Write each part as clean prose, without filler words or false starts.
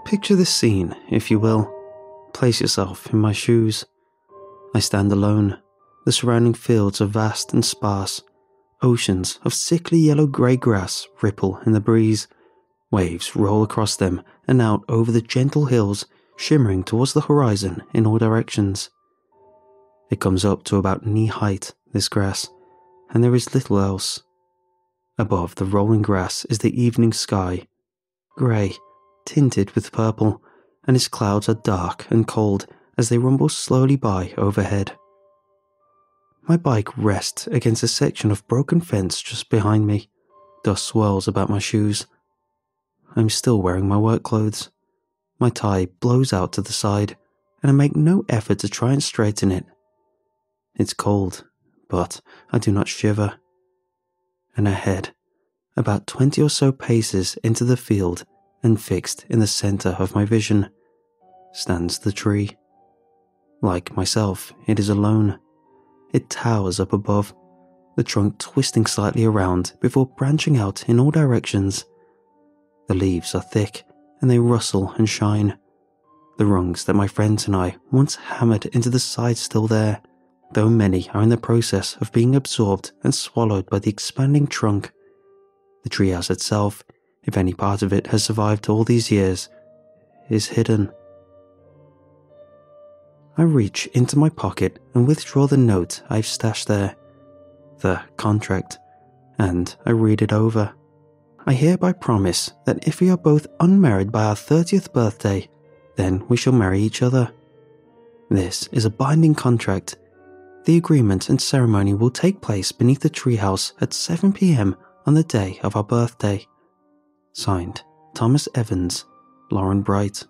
Picture this scene, if you will. Place yourself in my shoes. I stand alone. The surrounding fields are vast and sparse. Oceans of sickly yellow-grey grass ripple in the breeze. Waves roll across them and out over the gentle hills, shimmering towards the horizon in all directions. It comes up to about knee-height, this grass, and there is little else. Above the rolling grass is the evening sky, grey, tinted with purple, and its clouds are dark and cold as they rumble slowly by overhead. My bike rests against a section of broken fence just behind me. Dust swirls about my shoes. I'm still wearing my work clothes. My tie blows out to the side, and I make no effort to try and straighten it. It's cold, but I do not shiver. And ahead, about 20 or so paces into the field and fixed in the centre of my vision, stands the tree. Like myself, it is alone. It towers up above, the trunk twisting slightly around before branching out in all directions. The leaves are thick and they rustle and shine. The rungs that my friends and I once hammered into the side still there, though many are in the process of being absorbed and swallowed by the expanding trunk. The treehouse itself, if any part of it has survived all these years, is hidden. I reach into my pocket and withdraw the note I've stashed there, the contract, and I read it over. I hereby promise that if we are both unmarried by our 30th birthday, then we shall marry each other. This is a binding contract. The agreement and ceremony will take place beneath the treehouse at 7 p.m. on the day of our birthday. Signed, Thomas Evans, Lauren Bright.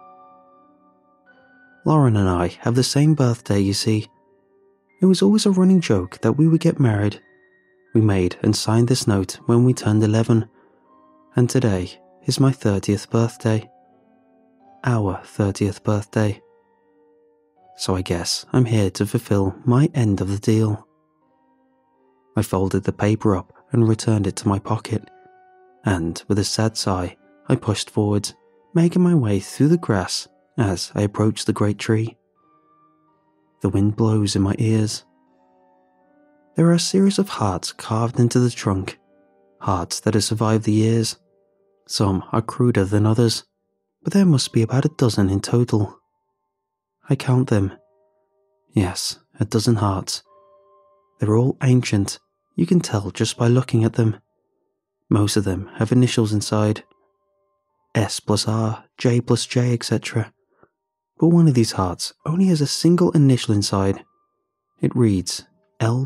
Lauren and I have the same birthday, you see. It was always a running joke that we would get married. We made and signed this note when we turned 11, and today is my 30th birthday. Our 30th birthday. So I guess I'm here to fulfill my end of the deal. I folded the paper up and returned it to my pocket, and with a sad sigh, I pushed forwards, making my way through the grass as I approach the great tree. The wind blows in my ears. There are a series of hearts carved into the trunk, hearts that have survived the years. Some are cruder than others, but there must be about a dozen in total. I count them. Yes, a dozen hearts. They're all ancient, you can tell just by looking at them. Most of them have initials inside. S plus R, J plus J, etc. But one of these hearts only has a single initial inside. It reads L+.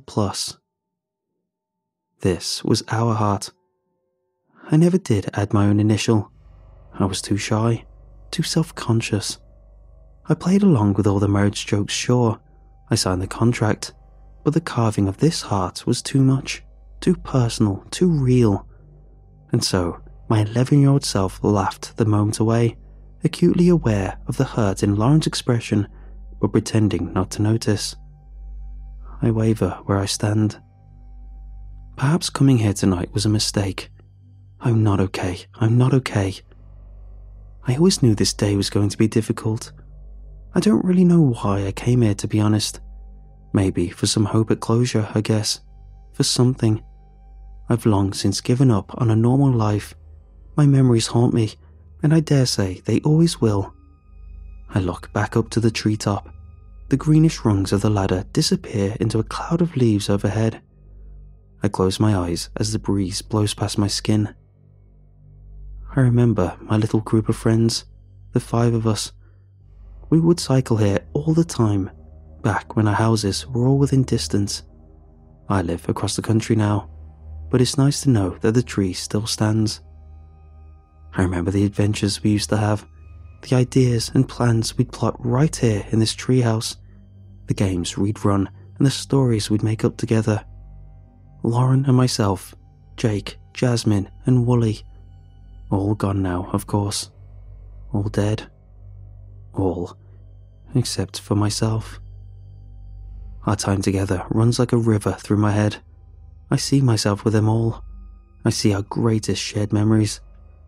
This was our heart. I never did add my own initial. I was too shy, too self-conscious. I played along with all the marriage jokes, sure. I signed the contract, but the carving of this heart was too much, too personal, too real. And so, my 11-year-old self laughed the moment away, acutely aware of the hurt in Lauren's expression, but pretending not to notice. I waver where I stand. Perhaps coming here tonight was a mistake. I'm not okay. I'm not okay. I always knew this day was going to be difficult. I don't really know why I came here, to be honest. Maybe for some hope at closure, I guess. For something. I've long since given up on a normal life. My memories haunt me, and I dare say they always will. I look back up to the treetop. The greenish rungs of the ladder disappear into a cloud of leaves overhead. I close my eyes as the breeze blows past my skin. I remember my little group of friends, the 5 of us. We would cycle here all the time, back when our houses were all within distance. I live across the country now, but it's nice to know that the tree still stands. I remember the adventures we used to have, the ideas and plans we'd plot right here in this treehouse, the games we'd run and the stories we'd make up together. Lauren and myself, Jake, Jasmine and Wooly. All gone now, of course. All dead. All, except for myself. Our time together runs like a river through my head. I see myself with them all. I see our greatest shared memories.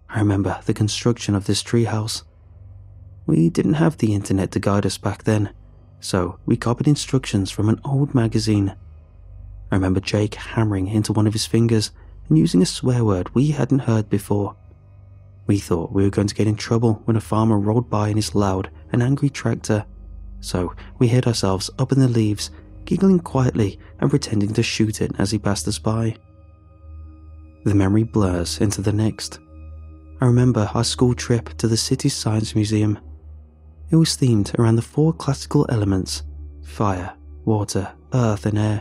I remember the construction of this treehouse. We didn't have the internet to guide us back then, so we copied instructions from an old magazine. I remember Jake hammering into one of his fingers and using a swear word we hadn't heard before. We thought we were going to get in trouble when a farmer rolled by in his loud and angry tractor, so we hid ourselves up in the leaves, giggling quietly and pretending to shoot it as he passed us by. The memory blurs into the next. I remember our school trip to the city's science museum. It was themed around the 4 classical elements: fire, water, earth, and air.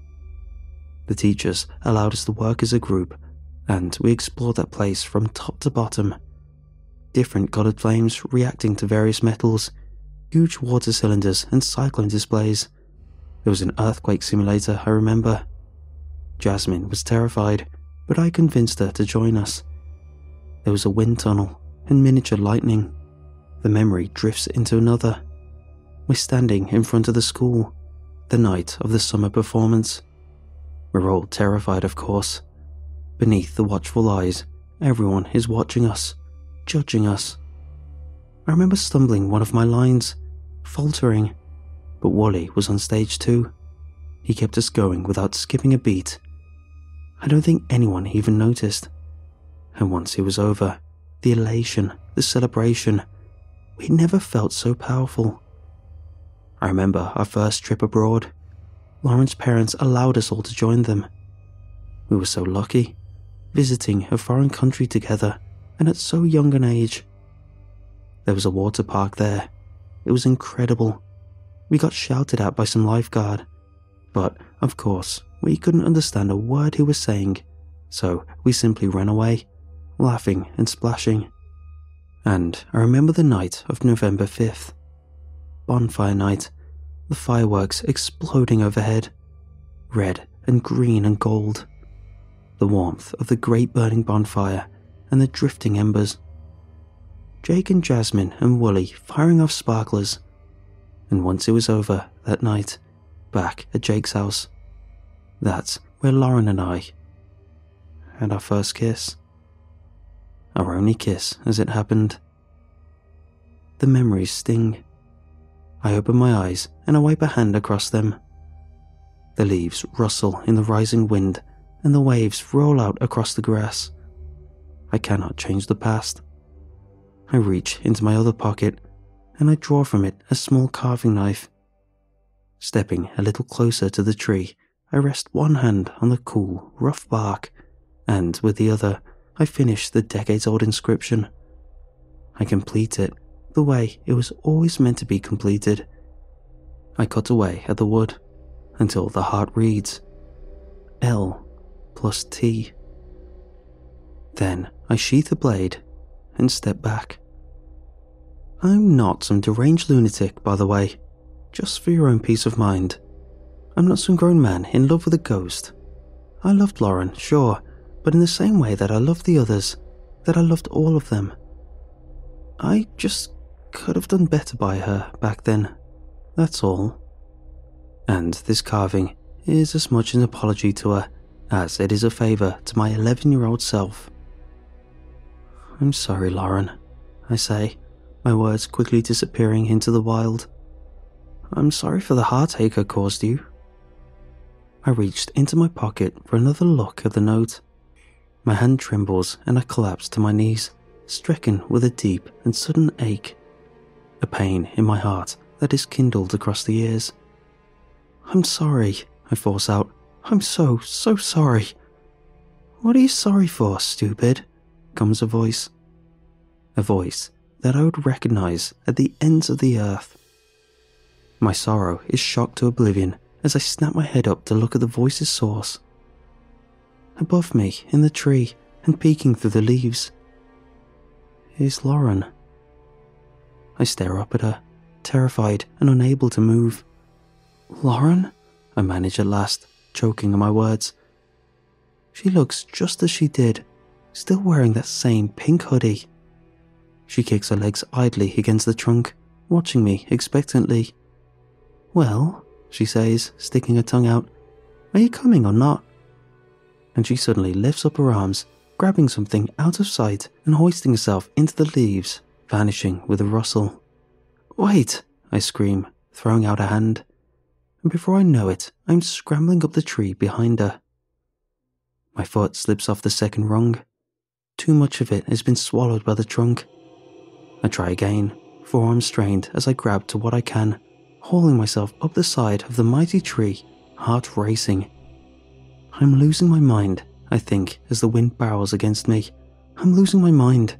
The teachers allowed us to work as a group, and we explored that place from top to bottom. Different coloured flames reacting to various metals, huge water cylinders and cyclone displays. There was an earthquake simulator, I remember. Jasmine was terrified, but I convinced her to join us. There was a wind tunnel and miniature lightning. The memory drifts into another. We're standing in front of the school, the night of the summer performance. We're all terrified, of course. Beneath the watchful eyes, everyone is watching us, judging us. I remember stumbling one of my lines, faltering, but Wally was on stage too. He kept us going without skipping a beat. I don't think anyone even noticed. And once it was over, the elation, the celebration, we'd never felt so powerful. I remember our first trip abroad. Lauren's parents allowed us all to join them. We were so lucky, visiting a foreign country together and at so young an age. There was a water park there. It was incredible. We got shouted at by some lifeguard, but of course we couldn't understand a word he was saying, so we simply ran away, laughing and splashing. And I remember the night of November 5th. Bonfire night, the fireworks exploding overhead, red and green and gold. The warmth of the great burning bonfire and the drifting embers. Jake and Jasmine and Wooly firing off sparklers. And once it was over that night, back at Jake's house, that's where Lauren and I had our first kiss. Our only kiss, as it happened. The memories sting. I open my eyes and I wipe a hand across them. The leaves rustle in the rising wind and the waves roll out across the grass. I cannot change the past. I reach into my other pocket and I draw from it a small carving knife. Stepping a little closer to the tree, I rest one hand on the cool, rough bark, and with the other, I finish the decades-old inscription. I complete it the way it was always meant to be completed. I cut away at the wood until the heart reads L plus T. Then I sheath the blade and step back. I'm not some deranged lunatic, by the way, just for your own peace of mind. I'm not some grown man in love with a ghost. I loved Lauren, sure, but in the same way that I loved the others, that I loved all of them. I just could have done better by her back then, that's all. And this carving is as much an apology to her as it is a favour to my 11-year-old self. I'm sorry, Lauren, I say, my words quickly disappearing into the wild. I'm sorry for the heartache I caused you. I reached into my pocket for another look at the note. My hand trembles and I collapse to my knees, stricken with a deep and sudden ache, a pain in my heart that is kindled across the years. I'm sorry, I force out. I'm so sorry. What are you sorry for, stupid? Comes a voice. A voice that I would recognize at the ends of the earth. My sorrow is shocked to oblivion as I snap my head up to look at the voice's source. Above me, in the tree, and peeking through the leaves, is Lauren. I stare up at her, terrified and unable to move. Lauren? I manage at last, choking on my words. She looks just as she did, still wearing that same pink hoodie. She kicks her legs idly against the trunk, watching me expectantly. Well, she says, sticking her tongue out, are you coming or not? And she suddenly lifts up her arms, grabbing something out of sight and hoisting herself into the leaves, vanishing with a rustle. "Wait!" I scream, throwing out a hand. And before I know it, I'm scrambling up the tree behind her. My foot slips off the second rung. Too much of it has been swallowed by the trunk. I try again, forearms strained as I grab to what I can, hauling myself up the side of the mighty tree, heart racing. I'm losing my mind, I think, as the wind barrels against me. I'm losing my mind.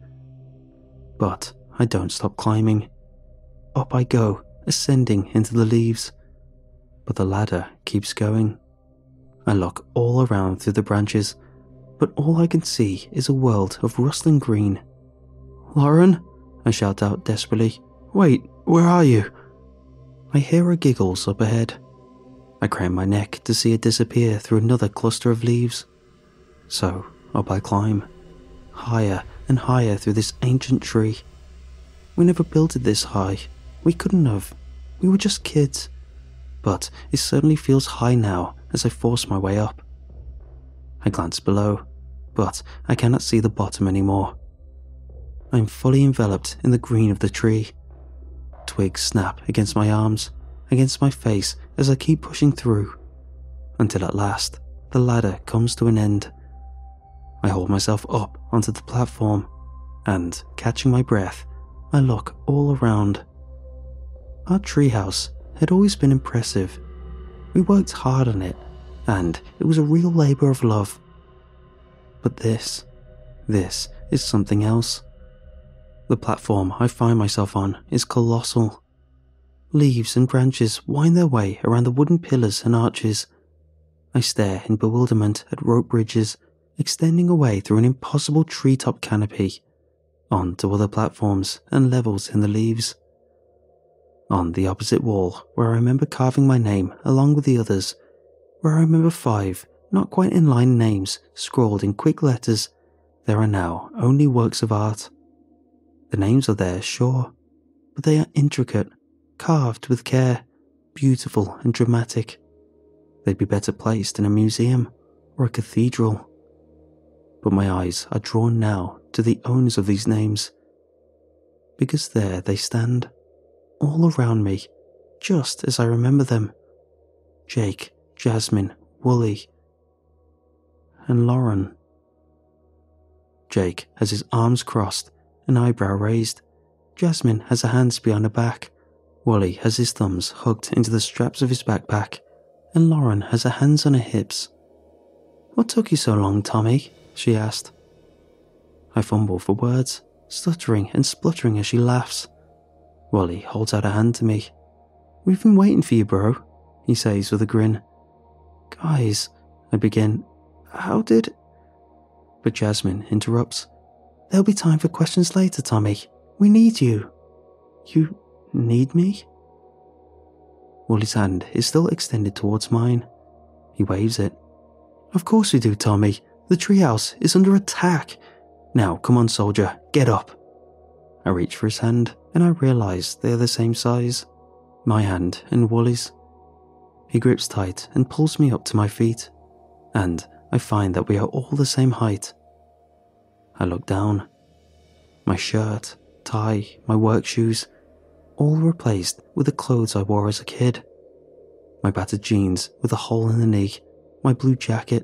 But I don't stop climbing. Up I go, ascending into the leaves. But the ladder keeps going. I look all around through the branches, but all I can see is a world of rustling green. "Lauren?" I shout out desperately. "Wait, where are you?" I hear her giggles up ahead. I crane my neck to see it disappear through another cluster of leaves. So up I climb, higher and higher through this ancient tree. We never built it this high. We couldn't have. We were just kids. But it certainly feels high now as I force my way up. I glance below, but I cannot see the bottom anymore. I am fully enveloped in the green of the tree. Twigs snap against my arms, against my face as I keep pushing through, until at last the ladder comes to an end. I hold myself up onto the platform, and, catching my breath, I look all around. Our treehouse had always been impressive. We worked hard on it, and it was a real labour of love. But this is something else. The platform I find myself on is colossal. Leaves and branches wind their way around the wooden pillars and arches. I stare in bewilderment at rope bridges extending away through an impossible treetop canopy, on to other platforms and levels in the leaves. On the opposite wall, where I remember carving my name along with the others, where I remember 5 not quite in line names scrawled in quick letters, there are now only works of art. The names are there, sure, but they are intricate, carved with care, beautiful and dramatic. They'd be better placed in a museum or a cathedral. But my eyes are drawn now to the owners of these names, because there they stand, all around me, just as I remember them. Jake, Jasmine, Wooly, and Lauren. Jake has his arms crossed, an eyebrow raised. Jasmine has her hands behind her back. Wooly has his thumbs hooked into the straps of his backpack, and Lauren has her hands on her hips. "What took you so long, Tommy?" she asked. I fumble for words, stuttering and spluttering as she laughs. Wooly holds out a hand to me. "We've been waiting for you, bro," he says with a grin. "Guys," I begin, "how did—" But Jasmine interrupts. "There'll be time for questions later, Tommy. We need you." "You need me?" Wooly's hand is still extended towards mine. He waves it. "Of course we do, Tommy. The treehouse is under attack. Now, come on, soldier, get up." I reach for his hand, and I realize they are the same size. My hand and Wooly's. He grips tight and pulls me up to my feet, and I find that we are all the same height. I look down. My shirt, tie, my work shoes, all replaced with the clothes I wore as a kid. My battered jeans with a hole in the knee, my blue jacket.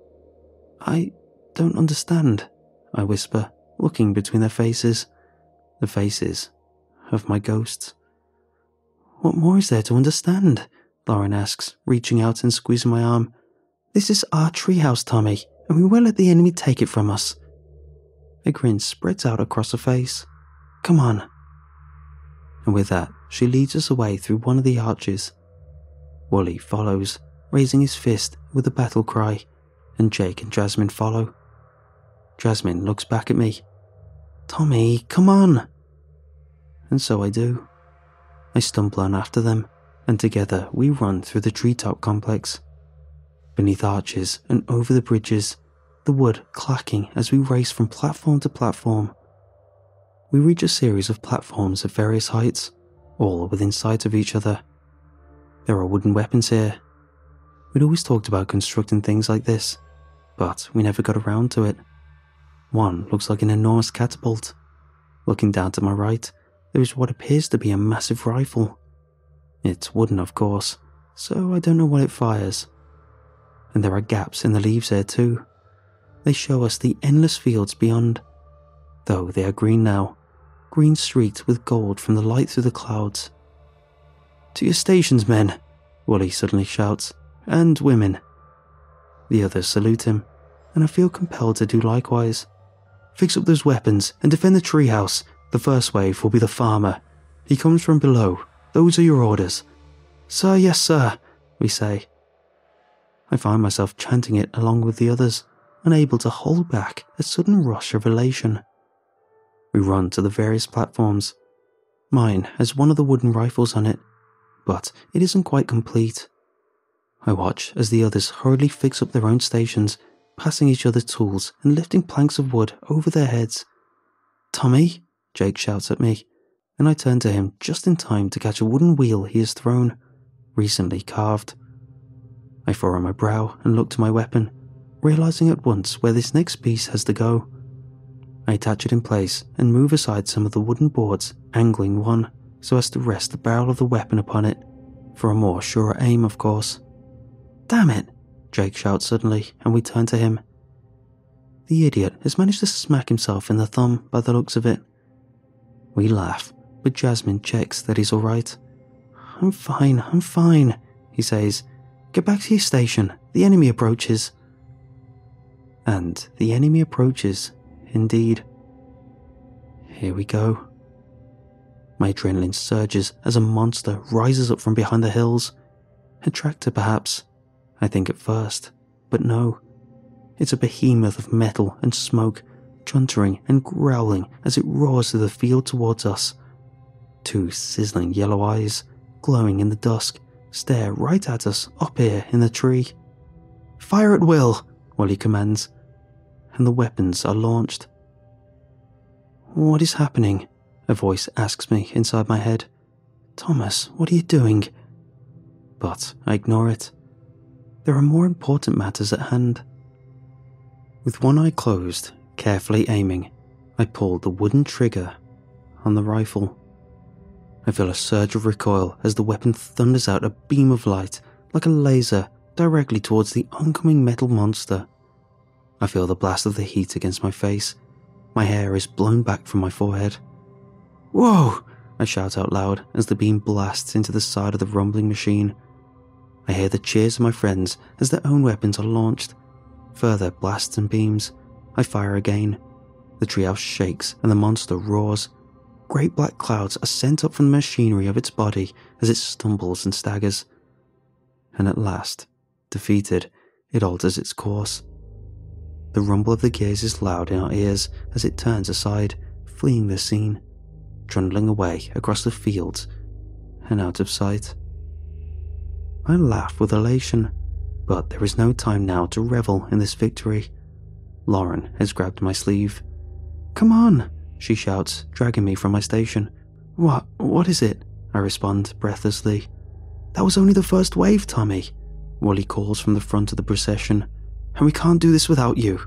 "I don't understand," I whisper, looking between their faces. The faces of my ghosts. "What more is there to understand?" Lauren asks, reaching out and squeezing my arm. "This is our treehouse, Tommy, and we won't let the enemy take it from us." A grin spreads out across her face. "Come on." And with that, she leads us away through one of the arches. Wooly follows, raising his fist with a battle cry, and Jake and Jasmine follow. Jasmine looks back at me. "Tommy, come on." And so I do. I stumble on after them, and together we run through the treetop complex. Beneath arches and over the bridges, the wood clacking as we race from platform to platform. We reach a series of platforms of various heights, all within sight of each other. There are wooden weapons here. We'd always talked about constructing things like this, but we never got around to it. One looks like an enormous catapult. Looking down to my right, there is what appears to be a massive rifle. It's wooden, of course, so I don't know what it fires. And there are gaps in the leaves here too. They show us the endless fields beyond, though they are green now, green streaked with gold from the light through the clouds. "To your stations, men," Wooly suddenly shouts, "and women." The others salute him, and I feel compelled to do likewise. "Fix up those weapons and defend the treehouse. The first wave will be the farmer. He comes from below. Those are your orders." "Sir, yes, sir," we say. I find myself chanting it along with the others, unable to hold back a sudden rush of elation. We run to the various platforms. Mine has one of the wooden rifles on it, but it isn't quite complete. I watch as the others hurriedly fix up their own stations, passing each other tools and lifting planks of wood over their heads. "Tommy," Jake shouts at me, and I turn to him just in time to catch a wooden wheel he has thrown, recently carved. I furrow my brow and look to my weapon, realizing at once where this next piece has to go. I attach it in place and move aside some of the wooden boards, angling one so as to rest the barrel of the weapon upon it, for a more sure aim, of course. "Damn it," Jake shouts suddenly, and we turn to him. The idiot has managed to smack himself in the thumb by the looks of it. We laugh, but Jasmine checks that he's alright. I'm fine, he says. "Get back to your station. The enemy approaches." And the enemy approaches, indeed. Here we go. My adrenaline surges as a monster rises up from behind the hills. A tractor, perhaps, I think at first, but no. It's a behemoth of metal and smoke, chuntering and growling as it roars through the field towards us. Two sizzling yellow eyes, glowing in the dusk, stare right at us up here in the tree. "Fire at will," Wally commands, and the weapons are launched. "What is happening?" a voice asks me inside my head. "Thomas, what are you doing?" But I ignore it. There are more important matters at hand. With one eye closed, carefully aiming, I pull the wooden trigger on the rifle. I feel a surge of recoil as the weapon thunders out a beam of light, like a laser, directly towards the oncoming metal monster. I feel the blast of the heat against my face. My hair is blown back from my forehead. "Whoa!" I shout out loud as the beam blasts into the side of the rumbling machine. I hear the cheers of my friends as their own weapons are launched. Further blasts and beams. I fire again. The treehouse shakes and the monster roars. Great black clouds are sent up from the machinery of its body as it stumbles and staggers. And at last, defeated, it alters its course. The rumble of the gears is loud in our ears as it turns aside, fleeing the scene, trundling away across the fields and out of sight. I laugh with elation, but there is no time now to revel in this victory. Lauren has grabbed my sleeve. "Come on," she shouts, dragging me from my station. What is it?" I respond breathlessly. "That was only the first wave, Tommy," Wally calls from the front of the procession, "and we can't do this without you."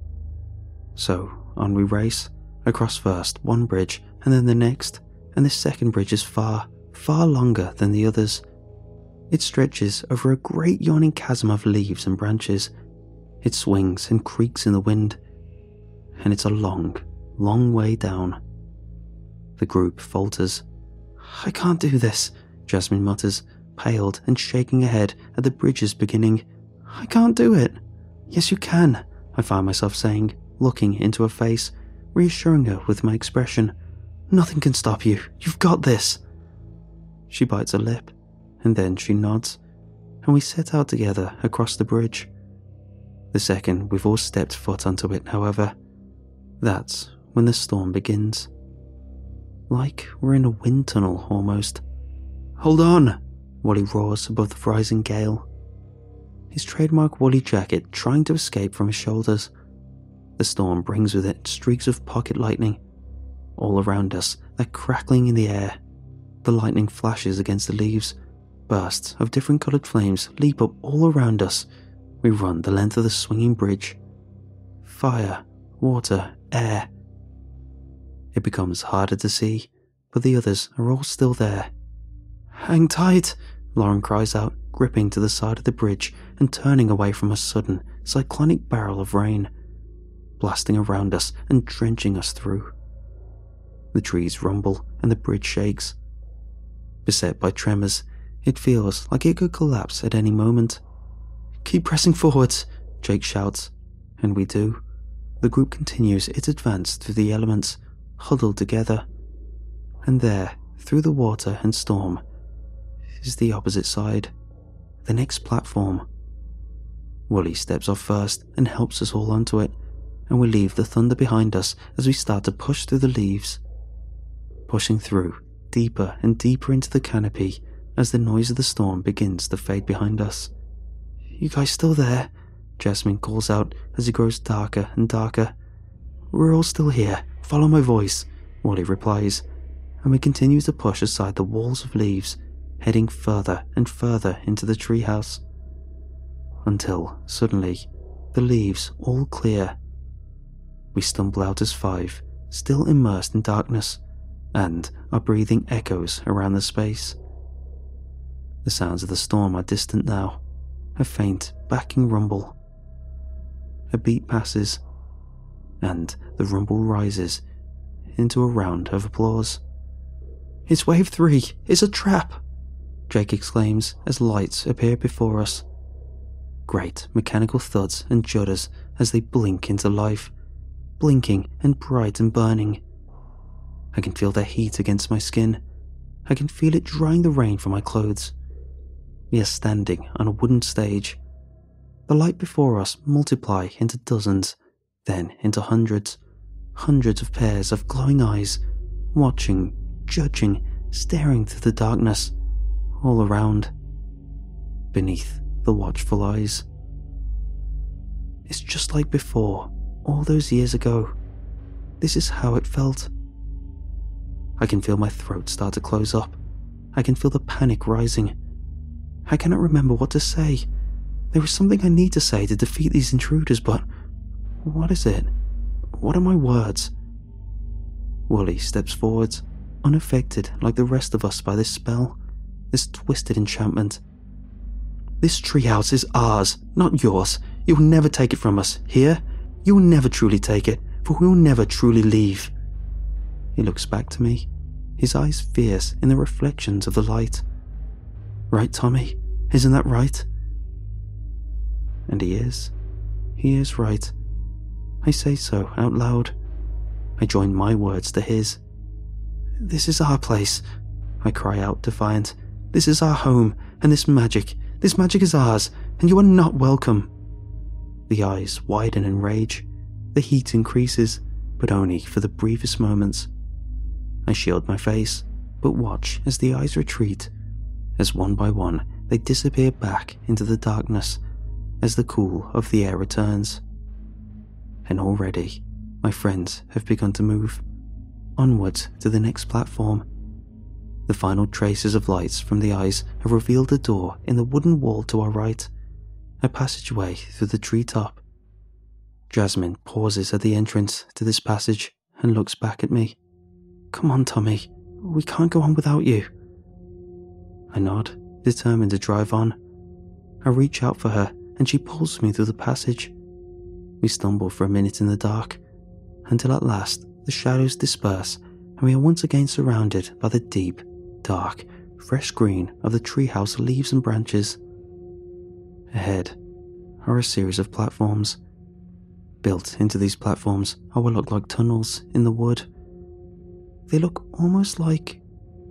So, on we race, across first one bridge and then the next, and this second bridge is far, far longer than the others. It stretches over a great yawning chasm of leaves and branches. It swings and creaks in the wind, and it's a long, long way down. The group falters. "I can't do this," Jasmine mutters, paled and shaking her head at the bridge's beginning. "I can't do it." "Yes, you can," I find myself saying, looking into her face, reassuring her with my expression. "Nothing can stop you. You've got this." She bites her lip, and then she nods, and we set out together across the bridge. The second we've all stepped foot onto it, however, that's when the storm begins. Like we're in a wind tunnel, almost. "Hold on!" Wally roars above the rising gale. His trademark woolly jacket trying to escape from his shoulders. The storm brings with it streaks of pocket lightning. All around us, they're crackling in the air. The lightning flashes against the leaves. Bursts of different coloured flames leap up all around us. We run the length of the swinging bridge. Fire, water, air. It becomes harder to see, but the others are all still there. "Hang tight," Lauren cries out, gripping to the side of the bridge and turning away from a sudden, cyclonic barrel of rain, blasting around us and drenching us through. The trees rumble and the bridge shakes. Beset by tremors, it feels like it could collapse at any moment. "Keep pressing forwards," Jake shouts, and we do. The group continues its advance through the elements, huddled together. And there, through the water and storm, is the opposite side, the next platform. Wooly steps off first and helps us all onto it, and we leave the thunder behind us as we start to push through the leaves. Pushing through, deeper and deeper into the canopy as the noise of the storm begins to fade behind us. "You guys still there?" Jasmine calls out as it grows darker and darker. "We're all still here. Follow my voice," Wally replies, and we continue to push aside the walls of leaves, heading further and further into the treehouse. Until, suddenly, the leaves all clear. We stumble out as 5, still immersed in darkness, and our breathing echoes around the space. The sounds of the storm are distant now, a faint, backing rumble. A beat passes, and the rumble rises into a round of applause. "It's wave 3! It's a trap!" Jake exclaims as lights appear before us. Great mechanical thuds and judders as they blink into life, blinking and bright and burning. I can feel their heat against my skin. I can feel it drying the rain from my clothes. We are standing on a wooden stage. The light before us multiply into dozens, then into hundreds of pairs of glowing eyes, watching, judging, staring through the darkness, all around, beneath the watchful eyes. It's just like before, all those years ago. This is how it felt. I can feel my throat start to close up. I can feel the panic rising. I cannot remember what to say. There is something I need to say to defeat these intruders, but what is it? What are my words? Wooly steps forwards, unaffected like the rest of us by this spell, this twisted enchantment. "This treehouse is ours, not yours. You will never take it from us. Here, you will never truly take it, for we will never truly leave." He looks back to me, his eyes fierce in the reflections of the light. "Right, Tommy? Isn't that right?" And he is. He is right. I say so out loud. I join my words to his. "This is our place," I cry out defiant. "This is our home, and this magic is ours, and you are not welcome." The eyes widen in rage. The heat increases, but only for the briefest moments. I shield my face, but watch as the eyes retreat, as one by one they disappear back into the darkness as the cool of the air returns. And already, my friends have begun to move, onwards to the next platform. The final traces of lights from the eyes have revealed a door in the wooden wall to our right, a passageway through the treetop. Jasmine pauses at the entrance to this passage and looks back at me. "Come on, Tommy, we can't go on without you." I nod, determined to drive on. I reach out for her and she pulls me through the passage. We stumble for a minute in the dark, until at last the shadows disperse and we are once again surrounded by the deep, dark, fresh green of the treehouse leaves and branches. Ahead are a series of platforms. Built into these platforms are what look like tunnels in the wood. They look almost like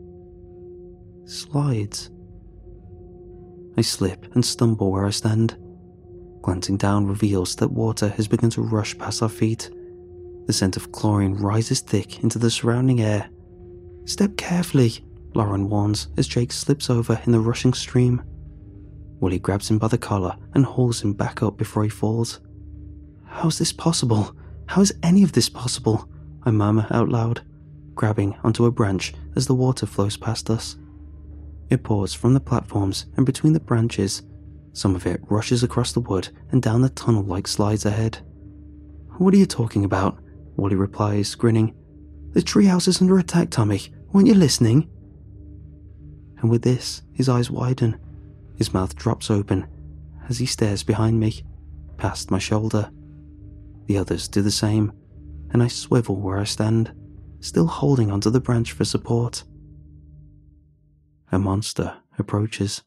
slides. I slip and stumble where I stand. Glancing down reveals that water has begun to rush past our feet. The scent of chlorine rises thick into the surrounding air. "Step carefully," Lauren warns as Jake slips over in the rushing stream. Wooly grabs him by the collar and hauls him back up before he falls. "How is this possible? How is any of this possible?" I murmur out loud, grabbing onto a branch as the water flows past us. It pours from the platforms and between the branches. Some of it rushes across the wood and down the tunnel like slides ahead. What are you talking about? Wally replies, grinning. The treehouse is under attack, Tommy. Weren't you listening? And with this, his eyes widen. His mouth drops open as he stares behind me, past my shoulder. The others do the same, and I swivel where I stand, still holding onto the branch for support. A monster approaches.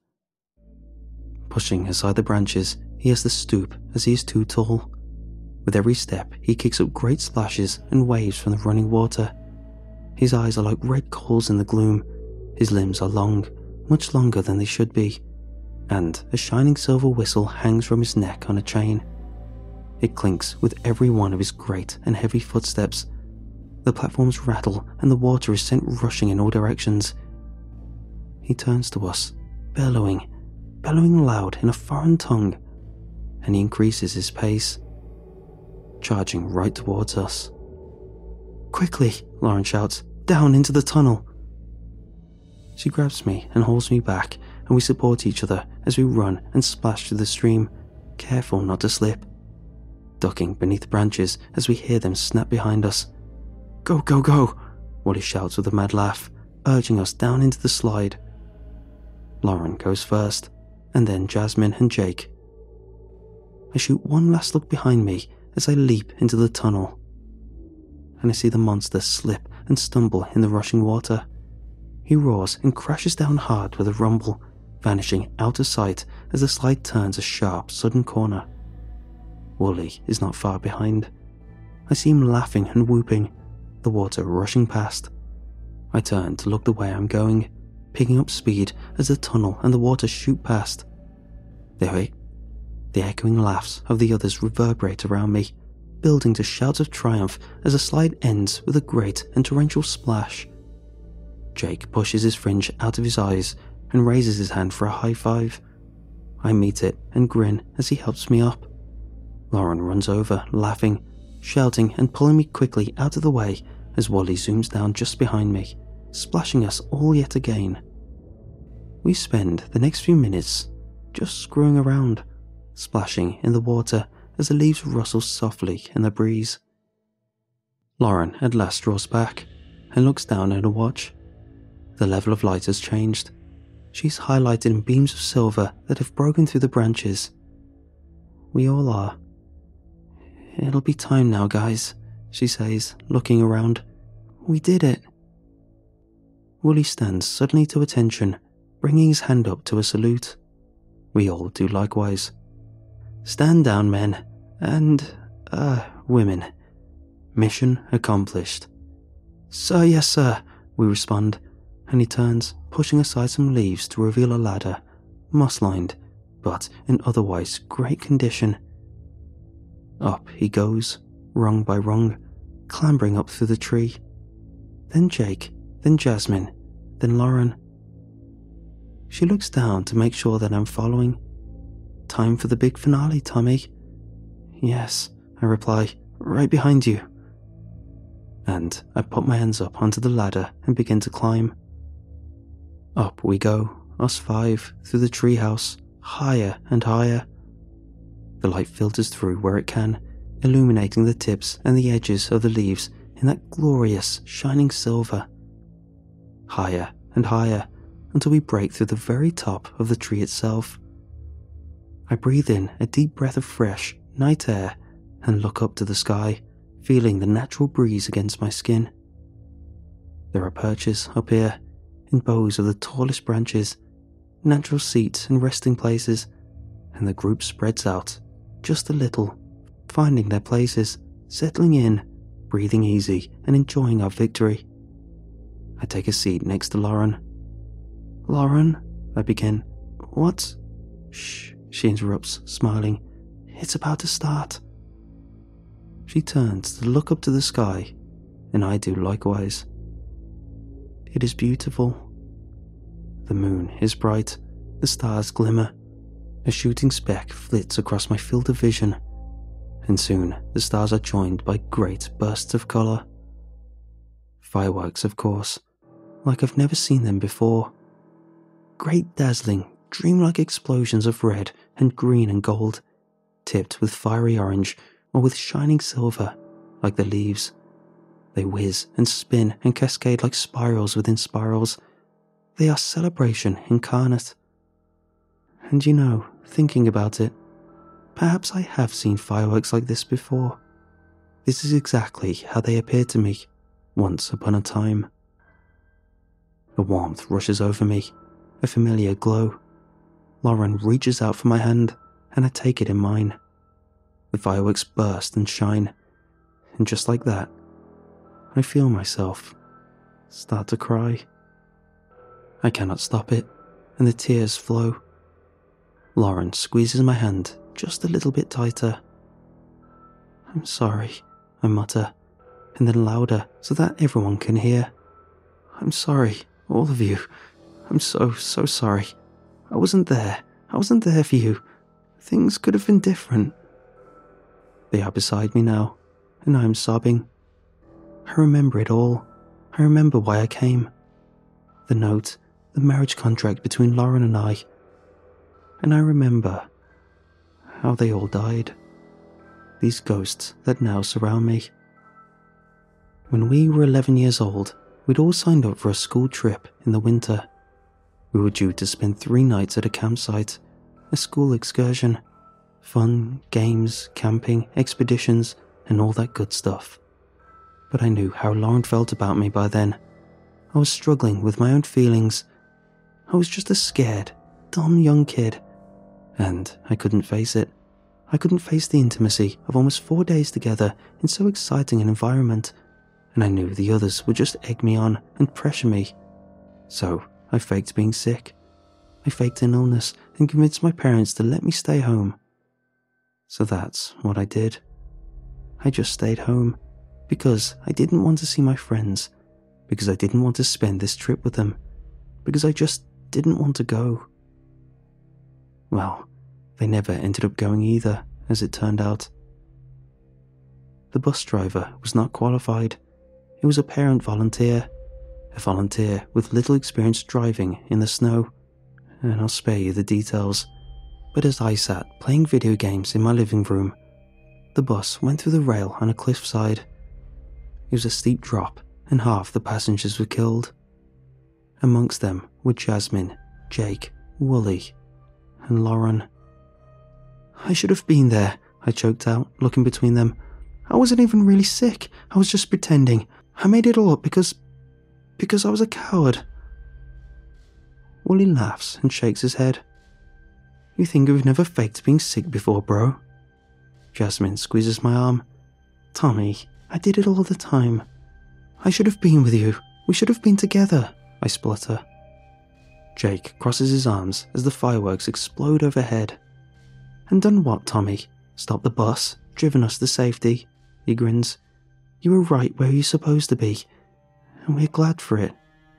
Pushing aside the branches, he has to stoop as he is too tall. With every step, he kicks up great splashes and waves from the running water. His eyes are like red coals in the gloom. His limbs are long, much longer than they should be, and a shining silver whistle hangs from his neck on a chain. It clinks with every one of his great and heavy footsteps. The platforms rattle and the water is sent rushing in all directions. He turns to us, bellowing loud in a foreign tongue, and he increases his pace, charging right towards us. Quickly, Lauren shouts, down into the tunnel. She grabs me and hauls me back, and we support each other as we run and splash through the stream, careful not to slip, ducking beneath branches as we hear them snap behind us. Go, go, go, Wally shouts with a mad laugh, urging us down into the slide. Lauren goes first, and then Jasmine and Jake. I shoot one last look behind me as I leap into the tunnel, and I see the monster slip and stumble in the rushing water. He roars and crashes down hard with a rumble, vanishing out of sight as the slide turns a sharp, sudden corner. Wally is not far behind. I see him laughing and whooping, the water rushing past. I turn to look the way I'm going, picking up speed as the tunnel and the water shoot past. The echoing laughs of the others reverberate around me, building to shouts of triumph as the slide ends with a great and torrential splash. Jake pushes his fringe out of his eyes and raises his hand for a high five. I meet it and grin as he helps me up. Lauren runs over, laughing, shouting and pulling me quickly out of the way as Wally zooms down just behind me, splashing us all yet again. We spend the next few minutes just screwing around, splashing in the water as the leaves rustle softly in the breeze. Lauren at last draws back and looks down at her watch. The level of light has changed. She's highlighted in beams of silver that have broken through the branches. We all are. It'll be time now, guys, she says, looking around. We did it. Wooly stands suddenly to attention, bringing his hand up to a salute. We all do likewise. Stand down, men, and, women. Mission accomplished. Sir, yes, sir, we respond, and he turns, pushing aside some leaves to reveal a ladder, moss-lined, but in otherwise great condition. Up he goes, rung by rung, clambering up through the tree. Then Jake, then Jasmine, then Lauren. She looks down to make sure that I'm following. Time for the big finale, Tommy. Yes, I reply, right behind you. And I put my hands up onto the ladder and begin to climb. Up we go, us five, through the treehouse, higher and higher. The light filters through where it can, illuminating the tips and the edges of the leaves in that glorious, shining silver. Higher and higher, until we break through the very top of the tree itself. I breathe in a deep breath of fresh, night air and look up to the sky, feeling the natural breeze against my skin. There are perches up here, in bows of the tallest branches, natural seats and resting places, and the group spreads out, just a little, finding their places, settling in, breathing easy and enjoying our victory. I take a seat next to Lauren. Lauren, I begin. What? Shh, she interrupts, smiling. It's about to start. She turns to look up to the sky, and I do likewise. It is beautiful. The moon is bright, the stars glimmer. A shooting speck flits across my field of vision, and soon the stars are joined by great bursts of colour. Fireworks, of course, like I've never seen them before. Great dazzling, dreamlike explosions of red and green and gold, tipped with fiery orange, or with shining silver like the leaves. They whiz and spin and cascade like spirals within spirals. They are celebration incarnate. And you know, thinking about it, perhaps I have seen fireworks like this before. This is exactly how they appeared to me once upon a time. A warmth rushes over me, a familiar glow. Lauren reaches out for my hand, and I take it in mine. The fireworks burst and shine, and just like that, I feel myself start to cry. I cannot stop it, and the tears flow. Lauren squeezes my hand just a little bit tighter. "I'm sorry," I mutter, and then louder so that everyone can hear. "I'm sorry, all of you. I'm so sorry. I wasn't there. I wasn't there for you. Things could have been different." They are beside me now, and I am sobbing. I remember it all. I remember why I came. The note, the marriage contract between Lauren and I. And I remember how they all died. These ghosts that now surround me. When we were 11 years old, we'd all signed up for a school trip in the winter. We were due to spend 3 nights at a campsite, a school excursion. Fun, games, camping, expeditions, and all that good stuff. But I knew how Lauren felt about me by then. I was struggling with my own feelings. I was just a scared, dumb young kid. And I couldn't face it. I couldn't face the intimacy of almost 4 days together in so exciting an environment. And I knew the others would just egg me on and pressure me. So I faked being sick. I faked an illness and convinced my parents to let me stay home. So that's what I did. I just stayed home because I didn't want to see my friends, because I didn't want to spend this trip with them, because I just didn't want to go. Well, they never ended up going either, as it turned out. The bus driver was not qualified. He was a parent volunteer, a volunteer with little experience driving in the snow, and I'll spare you the details. But as I sat playing video games in my living room, the bus went through the rail on a cliffside. It was a steep drop, and half the passengers were killed. Amongst them were Jasmine, Jake, Wooly, and Lauren. "I should have been there," I choked out, looking between them. "I wasn't even really sick. I was just pretending. I made it all up because I was a coward." Wooly laughs and shakes his head. "You think we've never faked being sick before, bro?" Jasmine squeezes my arm. "Tommy, I did it all the time. I should have been with you. We should have been together," I splutter. Jake crosses his arms as the fireworks explode overhead. "And done what, Tommy? Stopped the bus, driven us to safety," he grins. "You were right where you're supposed to be, and we're glad for it."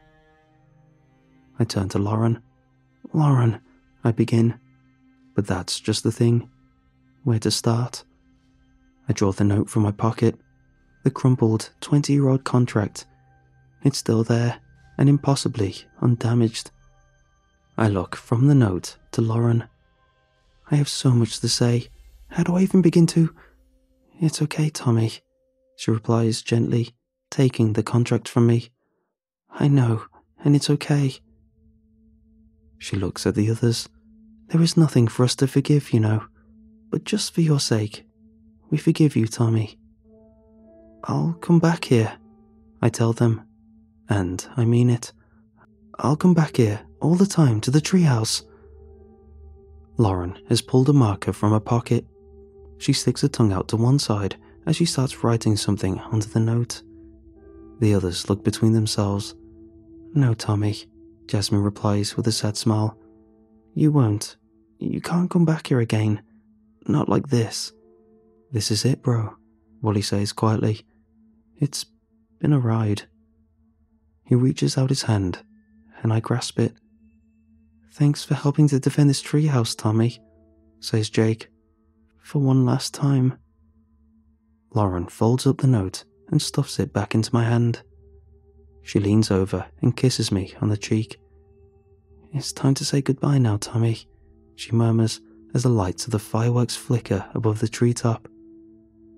I turn to Lauren. "Lauren," I begin. But that's just the thing. Where to start? I draw the note from my pocket. The crumpled 20-year-old contract. It's still there, and impossibly undamaged. I look from the note to Lauren. I have so much to say. How do I even begin to... "It's okay, Tommy," she replies gently, taking the contract from me. "I know, and it's okay." She looks at the others. "There is nothing for us to forgive, you know. But just for your sake, we forgive you, Tommy." "I'll come back here," I tell them. And I mean it. I'll come back here all the time to the treehouse. Lauren has pulled a marker from her pocket. She sticks her tongue out to one side as she starts writing something onto the note. The others look between themselves. "No, Tommy," Jasmine replies with a sad smile. "You won't. You can't come back here again. Not like this." "This is it, bro," Wooly says quietly. "It's been a ride." He reaches out his hand, and I grasp it. "Thanks for helping to defend this treehouse, Tommy," says Jake. "For one last time." Lauren folds up the note and stuffs it back into my hand. She leans over and kisses me on the cheek. "It's time to say goodbye now, Tommy," she murmurs as the lights of the fireworks flicker above the treetop.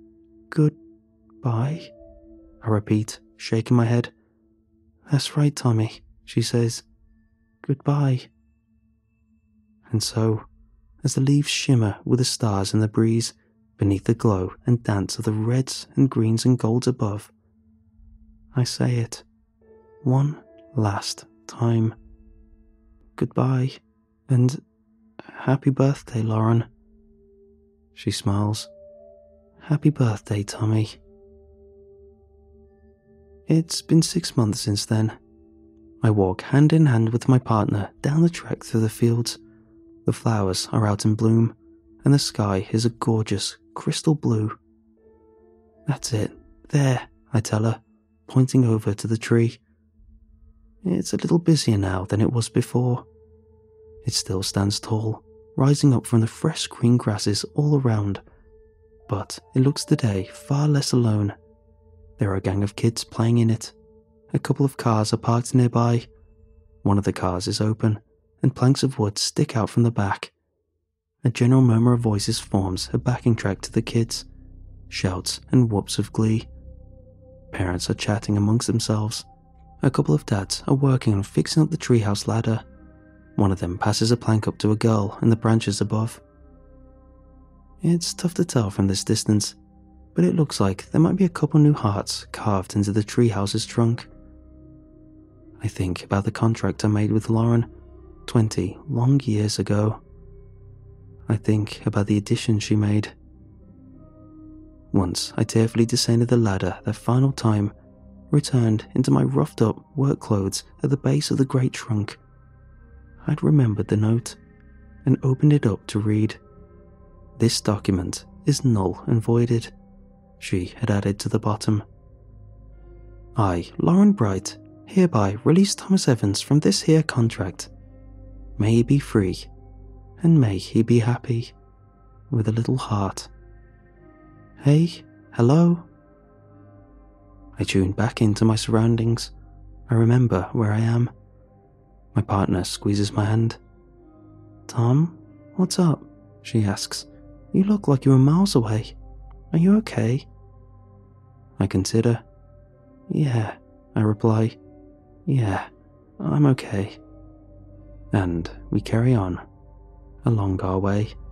Goodbye, I repeat, shaking my head. That's right, Tommy, she says. Goodbye. And so, as the leaves shimmer with the stars in the breeze, beneath the glow and dance of the reds and greens and golds above, I say it one last time. Goodbye, and happy birthday, Lauren. She smiles. Happy birthday, Tommy. It's been 6 months since then. I walk hand in hand with my partner down the trek through the fields. The flowers are out in bloom, and the sky is a gorgeous crystal blue. That's it, there, I tell her, pointing over to the tree. It's a little busier now than it was before. It still stands tall, rising up from the fresh green grasses all around, but it looks today far less alone. There are a gang of kids playing in it. A couple of cars are parked nearby. One of the cars is open, and planks of wood stick out from the back. A general murmur of voices forms a backing track to the kids, shouts and whoops of glee. Parents are chatting amongst themselves. A couple of dads are working on fixing up the treehouse ladder. One of them passes a plank up to a girl in the branches above. It's tough to tell from this distance, but it looks like there might be a couple new hearts carved into the treehouse's trunk. I think about the contract I made with Lauren 20 long years ago. I think about the addition she made. Once I tearfully descended the ladder that final time, returned into my roughed up work clothes at the base of the great trunk. I'd remembered the note and opened it up to read. This document is null and voided, she had added to the bottom. I, Lauren Bright, hereby release Thomas Evans from this here contract. May he be free, and may he be happy, with a little heart. Hey, hello? I tune back into my surroundings. I remember where I am. My partner squeezes my hand. Tom, what's up? She asks. You look like you were miles away. Are you okay? I consider. Yeah, I reply. Yeah, I'm okay. And we carry on, along our way.